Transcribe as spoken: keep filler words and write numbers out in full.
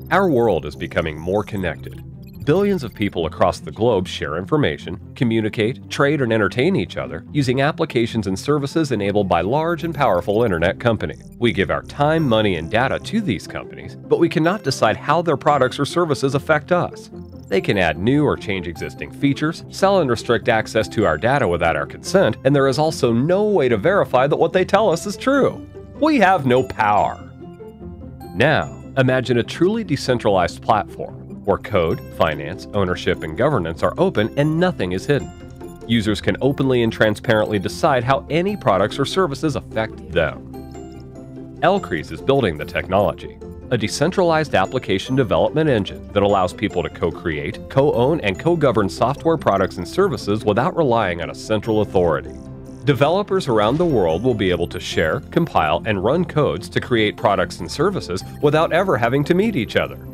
Our world is becoming more connected. Billions of people across the globe share information, communicate, trade, and entertain each other using applications and services enabled by large and powerful internet companies. We give our time, money, and data to these companies, but we cannot decide how their products or services affect us. They can add new or change existing features, sell and restrict access to our data without our consent, and there is also no way to verify that what they tell us is true. We have no power. Now, imagine a truly decentralized platform where code, finance, ownership, and governance are open and nothing is hidden. Users can openly and transparently decide how any products or services affect them. Elcrease is building the technology, a decentralized application development engine that allows people to co-create, co-own, and co-govern software products and services without relying on a central authority. Developers around the world will be able to share, compile, and run codes to create products and services without ever having to meet each other.